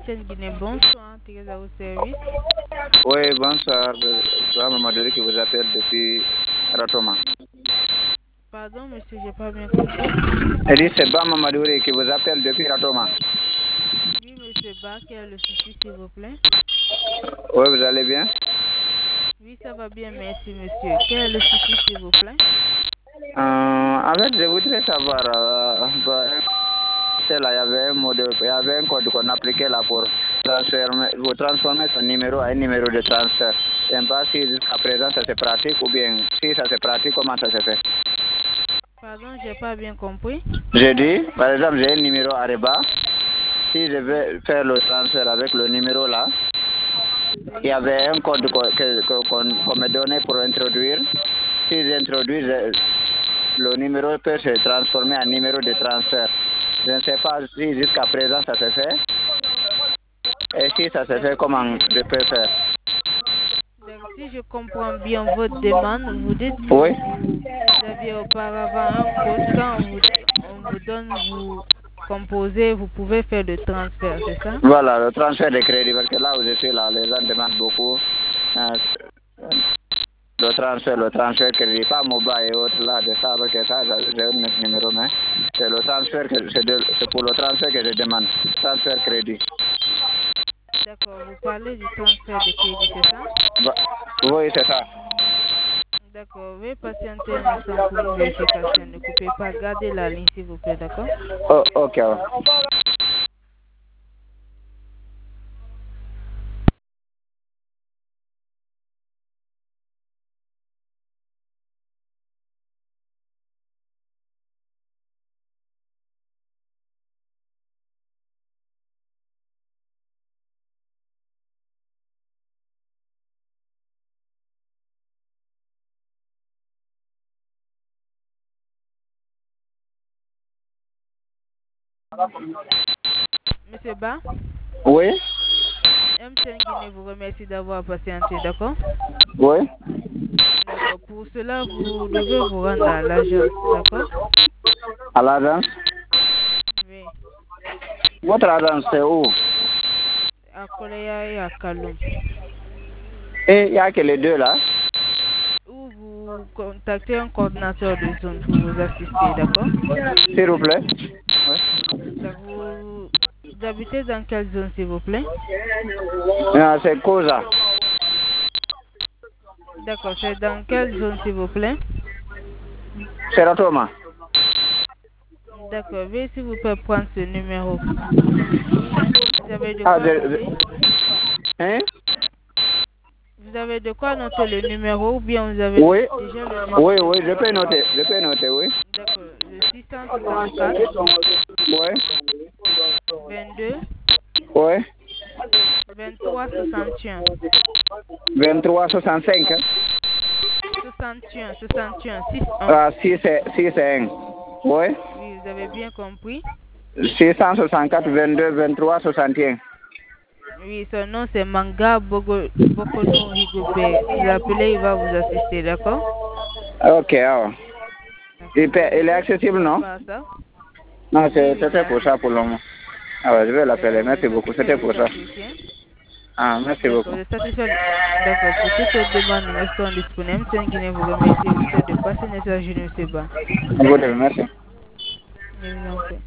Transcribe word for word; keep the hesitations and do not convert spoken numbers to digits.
T N Guinée, bonsoir, Thérèse à vos services. Oui, bonsoir. C'est Mamadou qui vous appelle depuis Ratoma. Pardon, monsieur, j'ai pas bien compris. Elle dit c'est Bama Madouri qui vous appelle depuis Ratoma. Oui, monsieur Ba, quel est le souci, s'il vous plaît? Oui, vous allez bien? Oui, ça va bien, merci, monsieur. Quel est le souci, s'il vous plaît? euh, En fait, je voudrais savoir, euh, bah, c'est là, il y avait un mot de, il y avait un code qu'on appliquait là pour transformer, vous transformer son numéro à un numéro de transfert. Je ne sais pas si jusqu'à présent ça se pratique ou bien si ça se pratique, comment ça se fait? Pardon, j'ai pas bien compris. Je dis, par exemple, j'ai un numéro à Reba. Si je vais faire le transfert avec le numéro là, Oui. il y avait un code qu'on qu'on me donnait pour introduire. Si j'introduis, le numéro peut se transformer en numéro de transfert. Je ne sais pas si jusqu'à présent ça se fait. Et si ça se fait, comment je peux faire? Donc, si je comprends bien votre demande, vous dites que Oui. vous aviez auparavant un code. Quand on vous, on vous donne, vous composez, vous pouvez faire le transfert, c'est ça? Voilà, le transfert de crédit, parce que là où je suis là, les gens demandent beaucoup. Euh, le transfert, le transfert crédit, pas mobile et autres là, de ça, parce que ça, j'ai un autre numéro, mais c'est le transfert que c'est pour le transfert que je demande, transfert crédit. D'accord, vous parlez du transfert de crédit, c'est ça? Bah, oui, c'est ça. D'accord, veuillez patienter un instant pour une vérification. Ne coupez pas, gardez la ligne s'il vous plaît, d'accord? Oh, ok. Monsieur Ba, Oui, M T N Guinée vous remercie d'avoir patienté, d'accord? oui. D'accord, pour cela, vous devez vous rendre à l'agence, d'accord? À l'agence. Oui, Votre agence, c'est où? à Koleya et à Kaloum. Et il n'y a que les deux là. Ou vous contactez un coordinateur de zone pour vous assister, d'accord? S'il vous plaît. Oui. Donc, vous, vous habitez dans quelle zone, s'il vous plaît? Ah, c'est Cosa. D'accord, c'est dans quelle zone, s'il vous plaît? C'est Ratoma. D'accord, veuillez s'il vous plaît prendre ce numéro. Vous avez de Ah, quoi je, noter? je- Hein? Vous avez de quoi noter le numéro ou bien vous avez Oui. déjà le Oui, numéro? oui, je peux noter. Je peux noter, oui. D'accord, le six cent soixante-quatre, Oui. vingt-deux, Oui. vingt-trois, soixante et un. vingt-trois soixante-cinq. Hein? soixante et un, soixante et un, six un. Ah, six un. Oui. Oui, vous avez bien compris. six cent soixante-quatre, vingt-deux, vingt-trois, soixante et un. Oui, son nom c'est Manga Bogo, Bokono Rigobert. Vous l'appelez, il va vous assister, d'accord? Ok, ah. D'accord, Il, vous peut- avez il est d'autres accessible, questions non? par ça? Non, Oui, c'est- oui, il est c'était pour ça pour le accessible. moment. Ah ouais, je vais l'appeler. D'accord, vous Merci êtes beaucoup. satisfait C'était du pour ça. service, hein? Ah, merci D'accord, beaucoup. vous êtes satisfait? D'accord, pour toute autre demande, nous restons disponibles. C'est un Guinée vous remercie et vous souhaite de passer une excellente journée, monsieur Ba. Vous devez, merci. Je vous en prie.